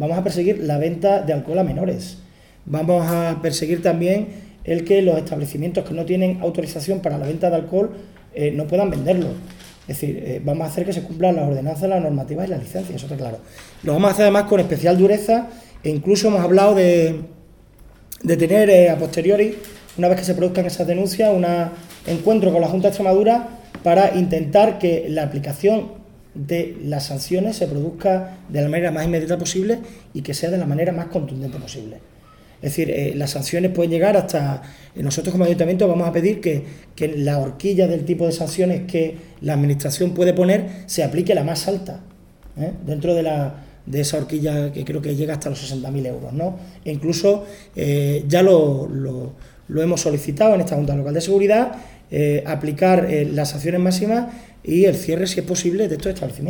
vamos a perseguir la venta de alcohol a menores. Vamos a perseguir también el que los establecimientos que no tienen autorización para la venta de alcohol no puedan venderlo. Es decir, vamos a hacer que se cumplan las ordenanzas, las normativas y las licencias, eso está claro. Lo vamos a hacer además con especial dureza e incluso hemos hablado de tener a posteriori, una vez que se produzcan esas denuncias, un encuentro con la Junta de Extremadura para intentar que la aplicación de las sanciones se produzca de la manera más inmediata posible y que sea de la manera más contundente posible. Es decir, las sanciones pueden llegar hasta... Nosotros como ayuntamiento vamos a pedir que la horquilla del tipo de sanciones que la administración puede poner se aplique la más alta, dentro de esa horquilla que creo que llega hasta los 60.000 euros, ¿no? E incluso ya lo hemos solicitado en esta Junta Local de Seguridad, aplicar las sanciones máximas y el cierre, si es posible, de estos establecimientos.